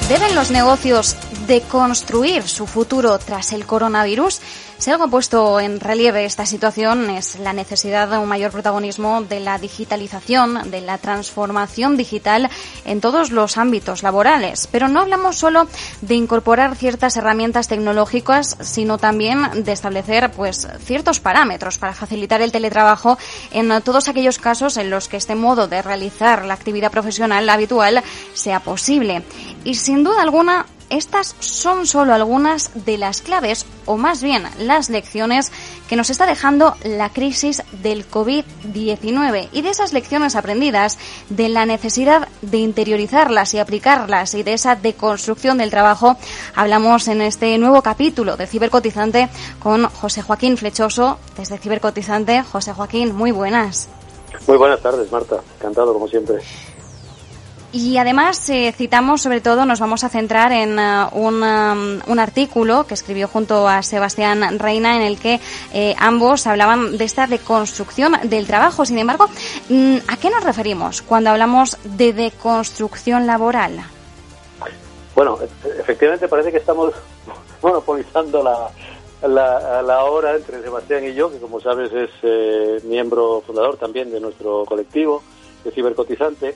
¿Deben los negocios deconstruir su futuro tras el coronavirus? Si algo ha puesto en relieve esta situación es la necesidad de un mayor protagonismo de la digitalización, de la transformación digital en todos los ámbitos laborales. Pero no hablamos solo de incorporar ciertas herramientas tecnológicas, sino también de establecer ciertos parámetros para facilitar el teletrabajo en todos aquellos casos en los que este modo de realizar la actividad profesional habitual sea posible. Y sin duda alguna, estas son solo algunas de las claves, o más bien las lecciones que nos está dejando la crisis del COVID-19 y de esas lecciones aprendidas, de la necesidad de interiorizarlas y aplicarlas y de esa deconstrucción del trabajo, hablamos en este nuevo capítulo de Cibercotizante con José Joaquín Flechoso desde Cibercotizante. José Joaquín, muy buenas. Muy buenas tardes, Marta. Encantado, como siempre. Y además citamos, sobre todo, nos vamos a centrar en un artículo que escribió junto a Sebastián Reina, en el que ambos hablaban de esta deconstrucción del trabajo. Sin embargo, ¿a qué nos referimos cuando hablamos de deconstrucción laboral? Bueno, efectivamente parece que estamos monopolizando la hora entre Sebastián y yo, que como sabes es miembro fundador también de nuestro colectivo de Cibercotizante.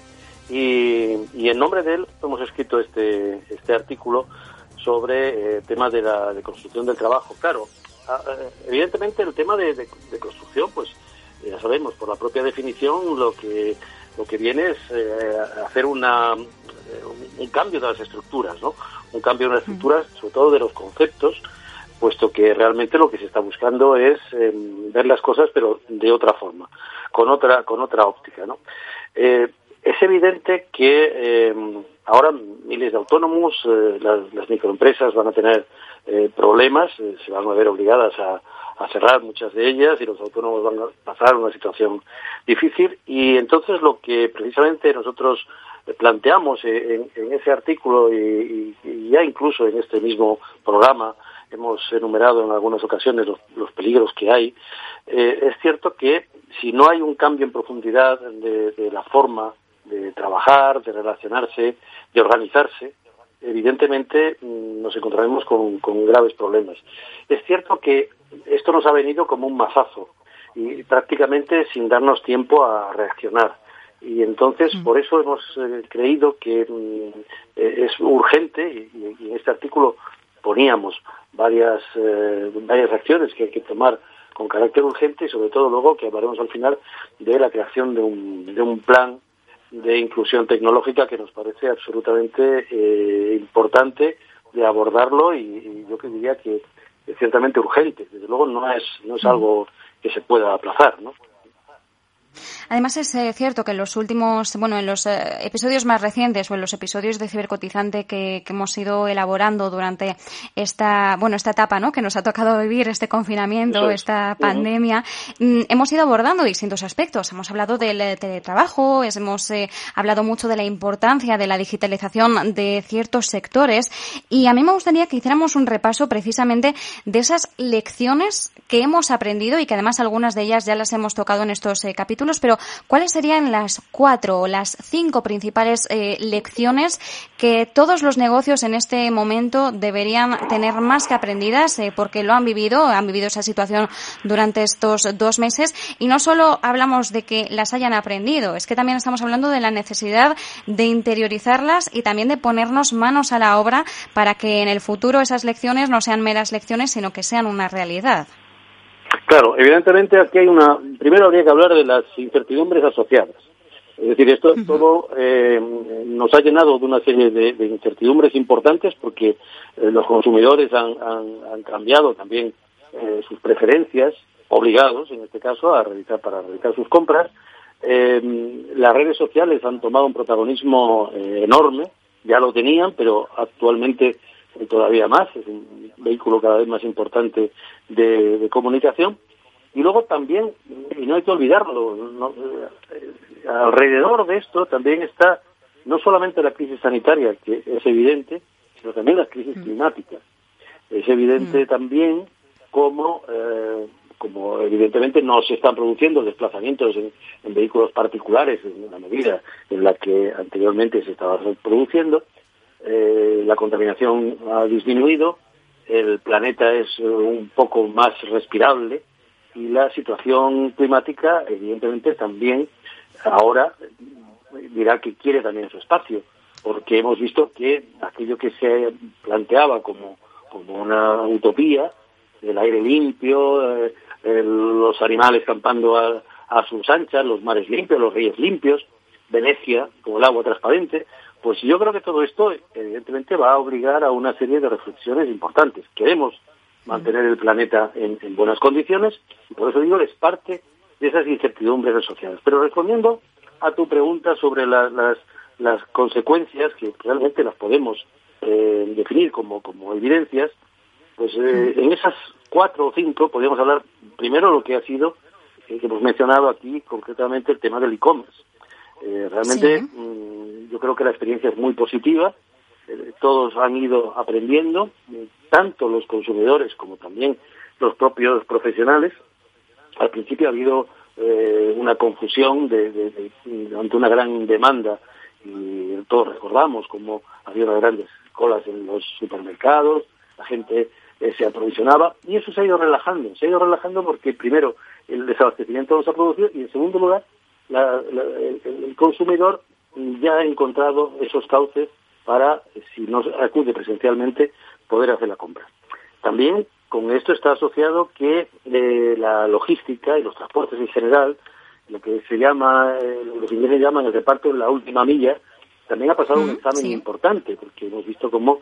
Y en nombre de él hemos escrito este artículo sobre temas de la deconstrucción del trabajo. Claro, evidentemente el tema de construcción, pues ya sabemos, por la propia definición, lo que viene es hacer un cambio de las estructuras, ¿no? Un cambio de las estructuras, sobre todo de los conceptos, puesto que realmente lo que se está buscando es ver las cosas, pero de otra forma, con otra óptica, ¿no? Es evidente que ahora miles de autónomos, las microempresas van a tener problemas, se van a ver obligadas a cerrar muchas de ellas y los autónomos van a pasar una situación difícil. Y entonces lo que precisamente nosotros planteamos en ese artículo y ya incluso en este mismo programa hemos enumerado en algunas ocasiones los peligros que hay. Es cierto que si no hay un cambio en profundidad de la forma de trabajar, de relacionarse, de organizarse, evidentemente nos encontraremos con graves problemas. Es cierto que esto nos ha venido como un mazazo y prácticamente sin darnos tiempo a reaccionar. Y entonces por eso hemos creído que es urgente, y en este artículo poníamos varias acciones que hay que tomar con carácter urgente, y sobre todo luego que hablaremos al final de la creación de un plan de inclusión tecnológica que nos parece absolutamente importante de abordarlo, y yo diría que es ciertamente urgente. Desde luego no es algo que se pueda aplazar, ¿no? Además es cierto que en los últimos, en los episodios más recientes o en los episodios de Cibercotizante que hemos ido elaborando durante esta etapa, ¿no?, que nos ha tocado vivir, este confinamiento, esta pandemia, hemos ido abordando distintos aspectos. Hemos hablado del teletrabajo, hemos hablado mucho de la importancia de la digitalización de ciertos sectores, y a mí me gustaría que hiciéramos un repaso precisamente de esas lecciones que hemos aprendido y que además algunas de ellas ya las hemos tocado en estos capítulos, pero ¿cuáles serían las 4 o las 5 principales lecciones que todos los negocios en este momento deberían tener más que aprendidas, porque han vivido esa situación durante estos 2 meses? Y no solo hablamos de que las hayan aprendido, es que también estamos hablando de la necesidad de interiorizarlas y también de ponernos manos a la obra para que en el futuro esas lecciones no sean meras lecciones, sino que sean una realidad. Claro, evidentemente aquí primero habría que hablar de las incertidumbres asociadas. Es decir, esto todo nos ha llenado de una serie de incertidumbres importantes, porque los consumidores han cambiado también sus preferencias, obligados en este caso para realizar sus compras. Las redes sociales han tomado un protagonismo enorme, ya lo tenían, pero actualmente todavía más, es un vehículo cada vez más importante de comunicación. Y luego también, y no hay que olvidarlo, alrededor de esto también está no solamente la crisis sanitaria, que es evidente, sino también la crisis climática. Es evidente también cómo evidentemente no se están produciendo desplazamientos en vehículos particulares en la medida en la que anteriormente se estaba produciendo. la contaminación ha disminuido, el planeta es un poco más respirable y la situación climática, evidentemente, también ahora dirá que quiere también su espacio, porque hemos visto que aquello que se planteaba como una utopía, el aire limpio, los animales campando a sus anchas, los mares limpios, los ríos limpios, Venecia como el agua transparente, pues yo creo que todo esto evidentemente va a obligar a una serie de reflexiones importantes. Queremos mantener el planeta en buenas condiciones y por eso digo es parte de esas incertidumbres asociadas. Pero respondiendo a tu pregunta sobre las consecuencias, que realmente las podemos definir como evidencias, pues en esas 4 o 5 podríamos hablar primero lo que ha sido, que hemos mencionado aquí concretamente, el tema del e-commerce. Realmente yo creo que la experiencia es muy positiva, todos han ido aprendiendo, tanto los consumidores como también los propios profesionales. Al principio ha habido una confusión ante una gran demanda y todos recordamos cómo había unas grandes colas en los supermercados, la gente se aprovisionaba y eso se ha ido relajando porque primero el desabastecimiento no se ha producido y en segundo lugar el consumidor ya ha encontrado esos cauces para, si no acude presencialmente, poder hacer la compra. También con esto está asociado que la logística y los transportes en general, lo que se llama, los ingleses llaman el reparto en la última milla, también ha pasado un examen importante, porque hemos visto cómo,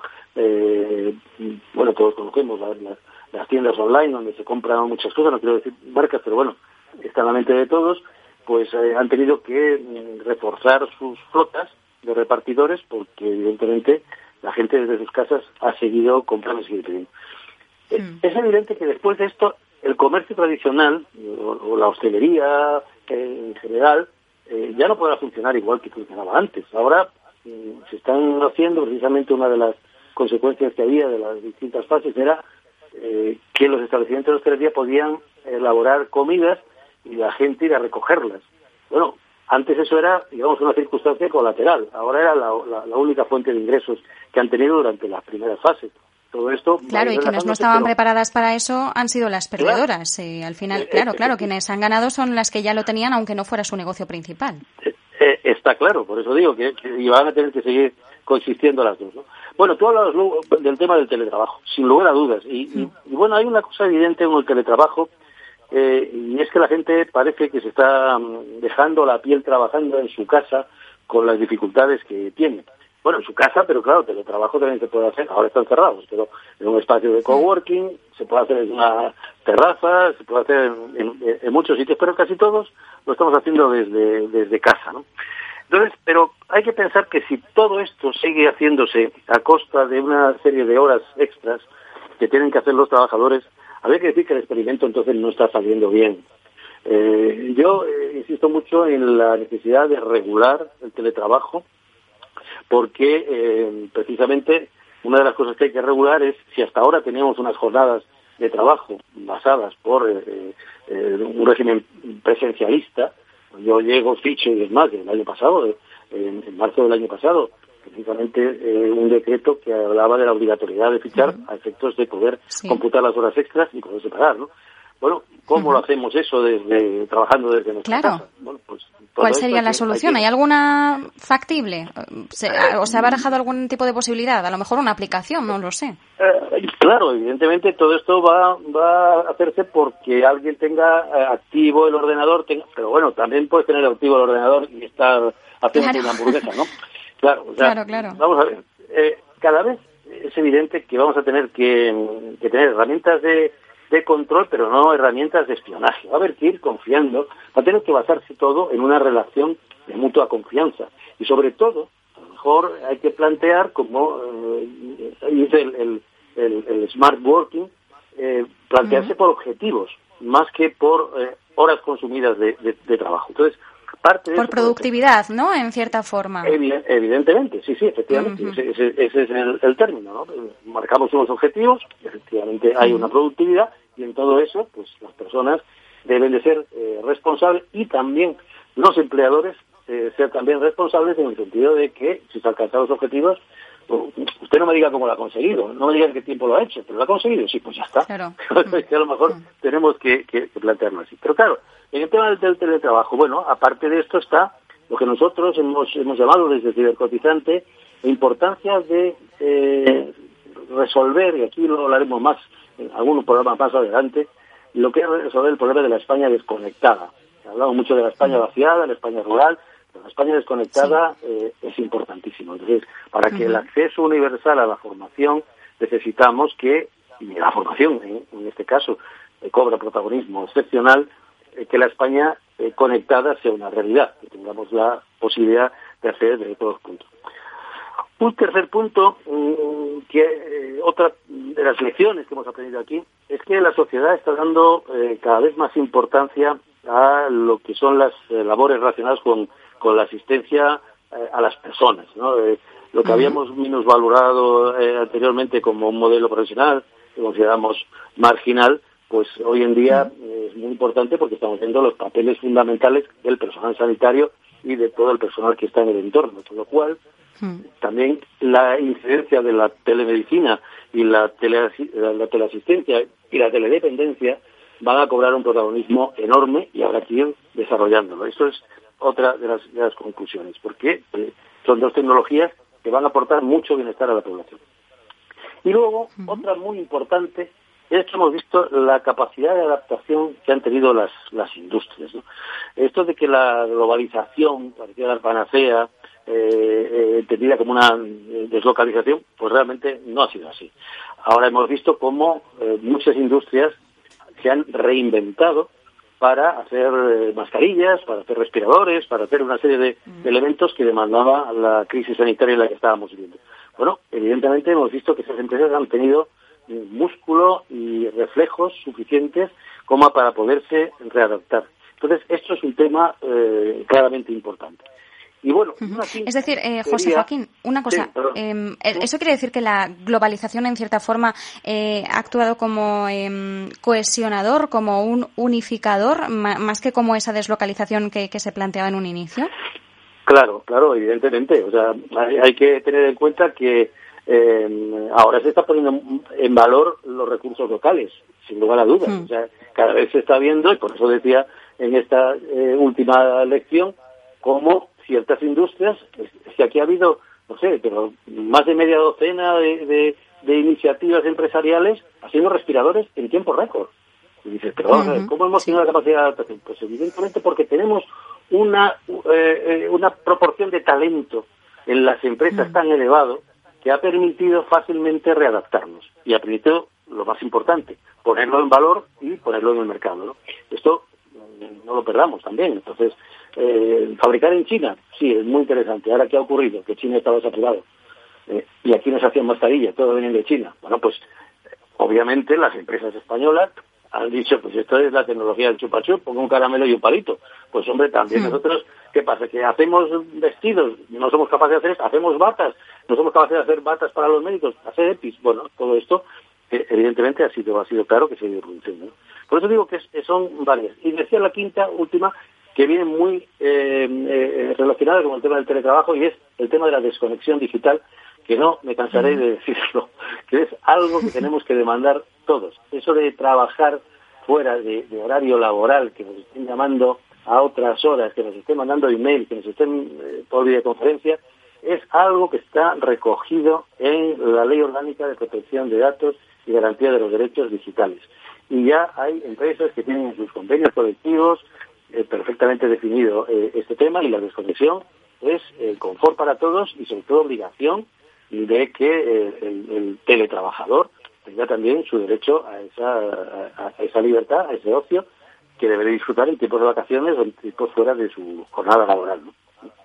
todos conocemos las tiendas online donde se compran muchas cosas, no quiero decir marcas, pero bueno, está en la mente de todos, pues han tenido que reforzar sus flotas de repartidores porque evidentemente la gente desde sus casas ha seguido comprando y sigue pidiendo. Es evidente que después de esto el comercio tradicional o la hostelería en general ya no podrá funcionar igual que funcionaba antes. Ahora se están haciendo, precisamente una de las consecuencias que había de las distintas fases era que los establecimientos de hostelería podían elaborar comidas y la gente ir a recogerlas. Bueno, antes eso era, digamos, una circunstancia colateral. Ahora era la única fuente de ingresos que han tenido durante las primeras fases. Todo esto... Claro, y quienes no estaban preparadas para eso han sido las perdedoras. Al final, claro, quienes han ganado son las que ya lo tenían, aunque no fuera su negocio principal. Está claro, por eso digo que van a tener que seguir coexistiendo las dos, ¿no? Bueno, tú hablabas luego del tema del teletrabajo, sin lugar a dudas. Y bueno, hay una cosa evidente en el teletrabajo, y es que la gente parece que se está dejando la piel trabajando en su casa con las dificultades que tiene. Bueno, en su casa, pero claro, teletrabajo también se puede hacer, ahora están cerrados, pero en un espacio de coworking, se puede hacer en una terraza, se puede hacer en muchos sitios, pero casi todos lo estamos haciendo desde casa, ¿no? Entonces, pero hay que pensar que si todo esto sigue haciéndose a costa de una serie de horas extras que tienen que hacer los trabajadores, habría que decir que el experimento entonces no está saliendo bien. Yo insisto mucho en la necesidad de regular el teletrabajo, porque precisamente una de las cosas que hay que regular es, si hasta ahora teníamos unas jornadas de trabajo basadas por un régimen presencialista, yo llego, ficho y es más, el año pasado, en marzo del año pasado, precisamente un decreto que hablaba de la obligatoriedad de fichar a efectos de poder computar las horas extras y poder separar, ¿no? Bueno, ¿cómo lo hacemos eso trabajando desde nuestra casa? Bueno, pues, ¿cuál sería la solución? ¿Hay alguna factible? ¿Se ha barajado algún tipo de posibilidad? A lo mejor una aplicación, no lo sé. Claro, evidentemente todo esto va a hacerse porque alguien tenga activo el ordenador, pero bueno, también puedes tener activo el ordenador y estar haciendo una hamburguesa, ¿no? Claro, o sea, claro. Vamos a ver, cada vez es evidente que vamos a tener que tener herramientas de control, pero no herramientas de espionaje. Va a haber que ir confiando, va a tener que basarse todo en una relación de mutua confianza. Y sobre todo, a lo mejor hay que plantear, como dice el smart working, plantearse por objetivos, más que por horas consumidas de trabajo. Entonces, parte de por productividad, ¿no? En cierta forma. Evidentemente, sí, efectivamente. Ese es el término, ¿no? Marcamos unos objetivos, efectivamente hay una productividad, y en todo eso, pues las personas deben de ser responsables, y también los empleadores ser también responsables, en el sentido de que si se alcanzan los objetivos, usted no me diga cómo lo ha conseguido, no me diga en qué tiempo lo ha hecho, pero lo ha conseguido, sí, pues ya está. Claro. Que a lo mejor tenemos que plantearlo así. Pero claro, en el tema del teletrabajo, bueno, aparte de esto está lo que nosotros hemos llamado desde Cibercotizante la importancia de resolver, y aquí lo hablaremos más en algunos programas más adelante, lo que es resolver el problema de la España desconectada. Hablamos mucho de la España vaciada, la España rural, pero la España desconectada es importantísimo. Entonces, para que el acceso universal a la formación necesitamos que, y la formación en este caso cobra protagonismo excepcional, que la España conectada sea una realidad, que tengamos la posibilidad de acceder desde todos los puntos. Un tercer punto, otra de las lecciones que hemos aprendido aquí, es que la sociedad está dando cada vez más importancia a lo que son las labores relacionadas con la asistencia a las personas, ¿no? Lo que habíamos minusvalorado anteriormente como un modelo profesional, que consideramos marginal, pues hoy en día es muy importante porque estamos viendo los papeles fundamentales del personal sanitario y de todo el personal que está en el entorno, con lo cual también la incidencia de la telemedicina y la teleasistencia y la teledependencia van a cobrar un protagonismo enorme y habrá que ir desarrollándolo. Eso es otra de las conclusiones, porque son dos tecnologías que van a aportar mucho bienestar a la población. Y luego, otra muy importante, es que hemos visto la capacidad de adaptación que han tenido las industrias, ¿no? Esto de que la globalización parecía la panacea, entendida como una deslocalización, pues realmente no ha sido así. Ahora hemos visto cómo muchas industrias se han reinventado para hacer mascarillas, para hacer respiradores, para hacer una serie de elementos que demandaba la crisis sanitaria en la que estábamos viviendo. Bueno, evidentemente hemos visto que esas empresas han tenido músculo y reflejos suficientes como para poderse readaptar. Entonces, esto es un tema claramente importante. Y bueno, es decir, José Joaquín, una cosa, sí, ¿eso quiere decir que la globalización en cierta forma ha actuado como cohesionador, como un unificador, más que como esa deslocalización que se planteaba en un inicio? Claro, evidentemente. O sea, hay que tener en cuenta que ahora se está poniendo en valor los recursos locales, sin lugar a dudas. O sea, cada vez se está viendo, y por eso decía en esta última lección, cómo ciertas industrias, que aquí ha habido, no sé, pero más de media docena de iniciativas empresariales haciendo respiradores en tiempo récord. Y dices, pero vamos a ver, ¿cómo hemos tenido la capacidad de adaptación? Pues evidentemente porque tenemos una proporción de talento en las empresas tan elevado que ha permitido fácilmente readaptarnos y ha permitido, lo más importante, ponerlo en valor y ponerlo en el mercado, ¿no? Esto no lo perdamos también. Entonces, fabricar en China, sí, es muy interesante. Ahora, ¿qué ha ocurrido? Que China estaba saturado y aquí no se hacían mascarillas, todo venía de China. Bueno, pues obviamente las empresas españolas han dicho, pues esto es la tecnología del chupa-chup, pongo un caramelo y un palito. Pues hombre, también nosotros, ¿qué pasa? Que hacemos vestidos, no somos capaces de hacer esto, hacemos batas, no somos capaces de hacer batas para los médicos, hacer EPIs. Bueno, todo esto evidentemente ha sido claro que se ha ido produciendo, ¿no? Por eso digo que son varias. Y decía la quinta, última, que viene muy relacionada con el tema del teletrabajo, y es el tema de la desconexión digital, que no me cansaré de decirlo, que es algo que tenemos que demandar todos. Eso de trabajar fuera de horario laboral, que nos estén llamando a otras horas, que nos estén mandando email, que nos estén por videoconferencia, es algo que está recogido en la Ley Orgánica de Protección de Datos y Garantía de los Derechos Digitales. Y ya hay empresas que tienen en sus convenios colectivos perfectamente definido este tema, y la desconexión es confort para todos y sobre todo obligación de que el teletrabajador tenga también su derecho a esa libertad, a ese ocio que debe disfrutar en tiempos de vacaciones o en tiempos fuera de su jornada laboral, ¿no?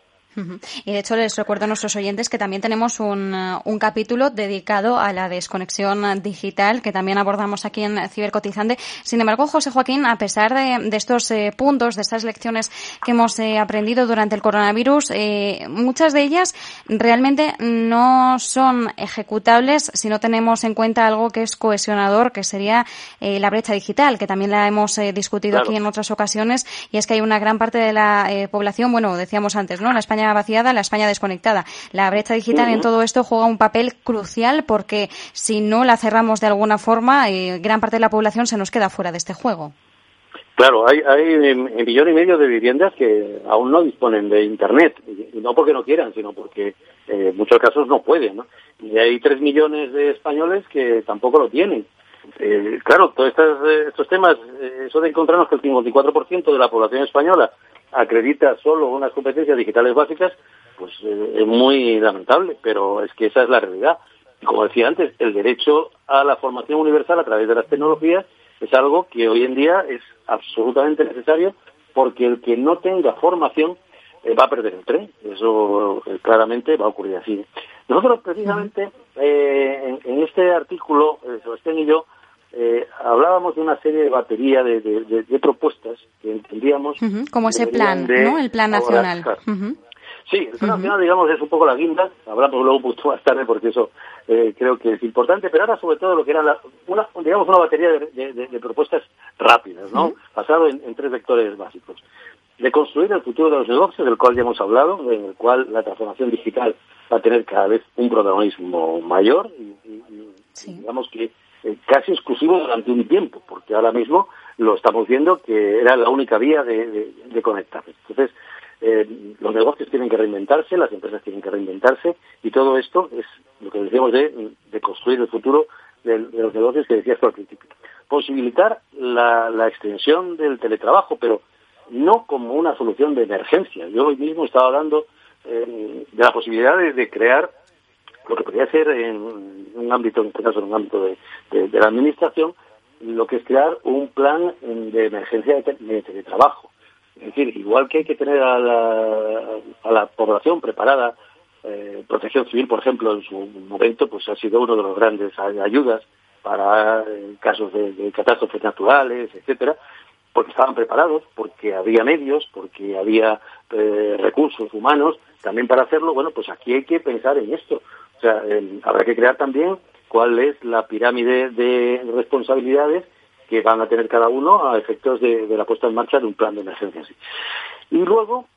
Y de hecho les recuerdo a nuestros oyentes que también tenemos un capítulo dedicado a la desconexión digital que también abordamos aquí en Cibercotizante. Sin embargo, José Joaquín, a pesar de estos puntos, de estas lecciones que hemos aprendido durante el coronavirus, muchas de ellas realmente no son ejecutables si no tenemos en cuenta algo que es cohesionador, que sería la brecha digital, que también la hemos discutido aquí en otras ocasiones, y es que hay una gran parte de la población, bueno, decíamos antes, ¿no? La España España vaciada, la España desconectada. La brecha digital en todo esto juega un papel crucial porque si no la cerramos de alguna forma, gran parte de la población se nos queda fuera de este juego. Claro, hay 1,5 millones de viviendas que aún no disponen de Internet, y no porque no quieran, sino porque en muchos casos no pueden, ¿no? Y hay 3 millones de españoles que tampoco lo tienen. Claro, todos estos temas, eso de encontrarnos que el 54% de la población española acredita solo unas competencias digitales básicas, pues es muy lamentable, pero es que esa es la realidad. Y como decía antes, el derecho a la formación universal a través de las tecnologías es algo que hoy en día es absolutamente necesario, porque el que no tenga formación va a perder el tren. Eso claramente va a ocurrir así. Nosotros precisamente en este artículo, Sebastián y yo, hablábamos de una serie de batería de propuestas que entendíamos como ese plan, ¿no? El plan nacional. Sí, el plan nacional, digamos, es un poco la guinda. Hablamos luego un poquito más tarde porque eso creo que es importante, pero ahora sobre todo lo que era una batería de propuestas rápidas, ¿no? Basado en 3 vectores básicos. De construir el futuro de los negocios, del cual ya hemos hablado, en el cual la transformación digital va a tener cada vez un protagonismo mayor y digamos que casi exclusivo durante un tiempo, porque ahora mismo lo estamos viendo que era la única vía de conectarse. Entonces, los negocios tienen que reinventarse, las empresas tienen que reinventarse, y todo esto es lo que decíamos de construir el futuro de los negocios que decías tú al principio. Posibilitar la extensión del teletrabajo, pero no como una solución de emergencia. Yo hoy mismo estaba hablando de la posibilidad de crear lo que podría ser en un ámbito, en este caso en un ámbito de la administración, lo que es crear un plan de emergencia de teletrabajo. Es decir, igual que hay que tener a la población preparada, Protección Civil, por ejemplo, en su momento, pues ha sido uno de los grandes ayudas para casos de catástrofes naturales, etcétera, porque estaban preparados, porque había medios, porque había recursos humanos también para hacerlo. Bueno, pues aquí hay que pensar en esto. O sea, habrá que crear también cuál es la pirámide de responsabilidades que van a tener cada uno a efectos de la puesta en marcha de un plan de emergencia. Y luego,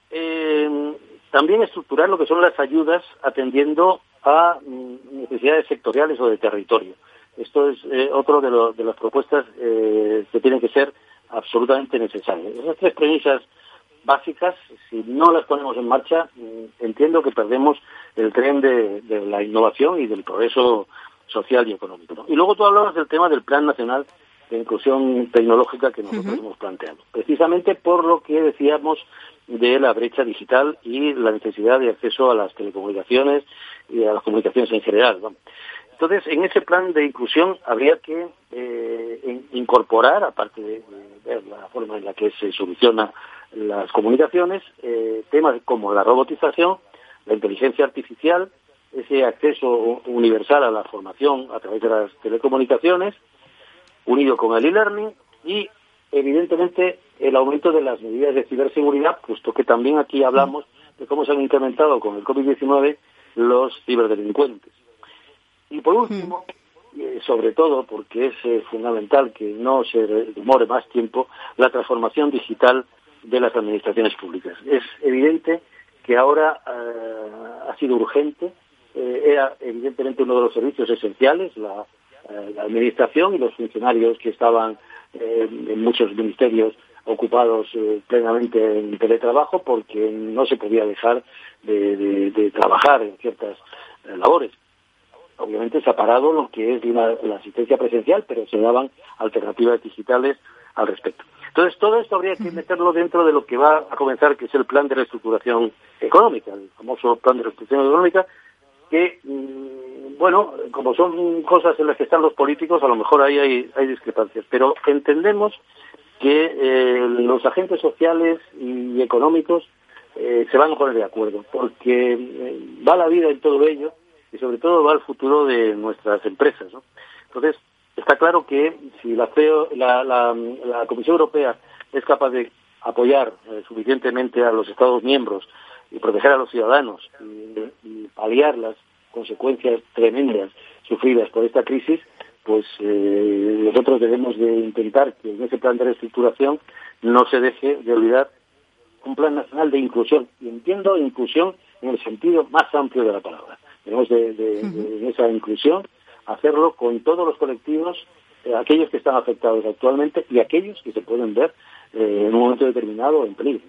también estructurar lo que son las ayudas atendiendo a necesidades sectoriales o de territorio. Esto es otro de las propuestas que tienen que ser absolutamente necesarias. Esas 3 premisas básicas, si no las ponemos en marcha, entiendo que perdemos el tren de la innovación y del progreso social y económico, ¿no? Y luego tú hablabas del tema del Plan Nacional de Inclusión Tecnológica que nosotros hemos planteado, precisamente por lo que decíamos de la brecha digital y la necesidad de acceso a las telecomunicaciones y a las comunicaciones en general, ¿no? Entonces, en ese plan de inclusión habría que incorporar, aparte de ver la forma en la que se solucionan las comunicaciones, temas como la robotización, la inteligencia artificial, ese acceso universal a la formación a través de las telecomunicaciones, unido con el e-learning y, evidentemente, el aumento de las medidas de ciberseguridad, puesto que también aquí hablamos de cómo se han incrementado con el COVID-19 los ciberdelincuentes. Y por último, sobre todo porque es fundamental que no se demore más tiempo, la transformación digital de las administraciones públicas. Es evidente que ahora ha sido urgente, era evidentemente uno de los servicios esenciales, la administración y los funcionarios que estaban en muchos ministerios ocupados plenamente en teletrabajo, porque no se podía dejar de trabajar en ciertas labores. Obviamente se ha parado lo que es la asistencia presencial, pero se daban alternativas digitales al respecto. Entonces, todo esto habría que meterlo dentro de lo que va a comenzar, que es el plan de reestructuración económica, el famoso plan de reestructuración económica, que, bueno, como son cosas en las que están los políticos, a lo mejor ahí hay discrepancias, pero entendemos que los agentes sociales y económicos se van a poner de acuerdo, porque va la vida en todo ello y sobre todo va el futuro de nuestras empresas, ¿no? Entonces, está claro que si la Comisión Europea es capaz de apoyar suficientemente a los Estados miembros y proteger a los ciudadanos y paliar las consecuencias tremendas sufridas por esta crisis, pues nosotros debemos de intentar que en ese plan de reestructuración no se deje de olvidar un plan nacional de inclusión, y entiendo inclusión en el sentido más amplio de la palabra. Tenemos de esa inclusión hacerlo con todos los colectivos, aquellos que están afectados actualmente y aquellos que se pueden ver en un momento determinado en peligro.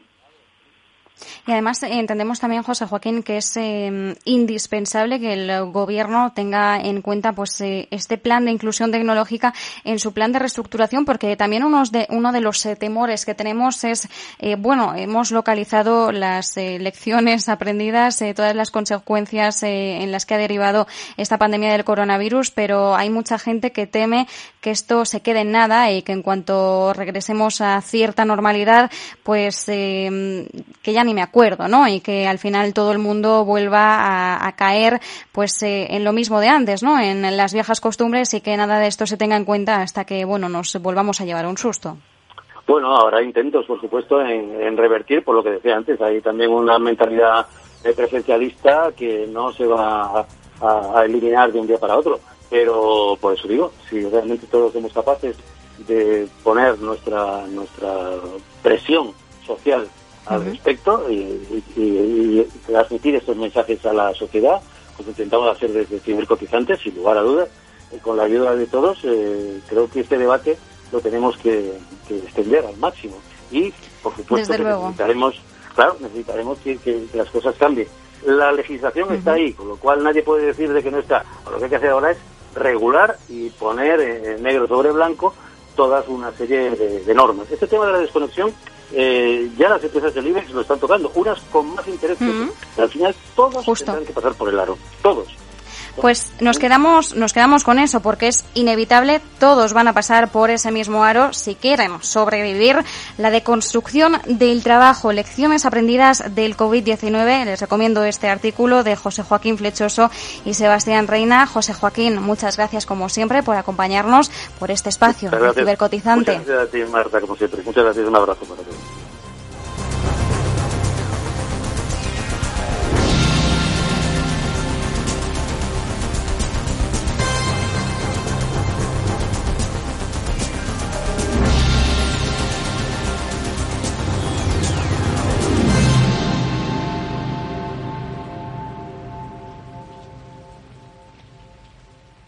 Y además entendemos también, José Joaquín, que es indispensable que el Gobierno tenga en cuenta pues este plan de inclusión tecnológica en su plan de reestructuración, porque también uno de los temores que tenemos es, hemos localizado las lecciones aprendidas, todas las consecuencias en las que ha derivado esta pandemia del coronavirus, pero hay mucha gente que teme que esto se quede en nada y que en cuanto regresemos a cierta normalidad, pues que ya ni me acuerdo, ¿no? Y que al final todo el mundo vuelva a caer pues en lo mismo de antes, ¿no? En las viejas costumbres, y que nada de esto se tenga en cuenta hasta que, nos volvamos a llevar un susto. Bueno, habrá intentos, por supuesto, en revertir, por lo que decía antes, hay también una mentalidad presencialista que no se va a eliminar de un día para otro, pero por eso digo, si realmente todos somos capaces de poner nuestra presión social al respecto y transmitir estos mensajes a la sociedad, pues intentamos hacer desde Cibercotizantes, sin lugar a dudas, con la ayuda de todos. Creo que este debate lo tenemos que extender al máximo y, por supuesto, necesitaremos que las cosas cambien. La legislación está ahí, con lo cual nadie puede decir de que no está. Lo que hay que hacer ahora es regular y poner en negro sobre blanco toda una serie de normas. Este tema de la desconexión, ya las empresas del IBEX lo están tocando, unas con más interés que otras. Al final todos tendrán que pasar por el aro, todos. Pues nos quedamos con eso, porque es inevitable, todos van a pasar por ese mismo aro si quieren sobrevivir. La deconstrucción del trabajo, lecciones aprendidas del COVID-19. Les recomiendo este artículo de José Joaquín Flechoso y Sebastián Reina. José Joaquín, muchas gracias como siempre por acompañarnos por este espacio de Cibercotizante. Muchas gracias a ti, Marta, como siempre. Muchas gracias, un abrazo para todos.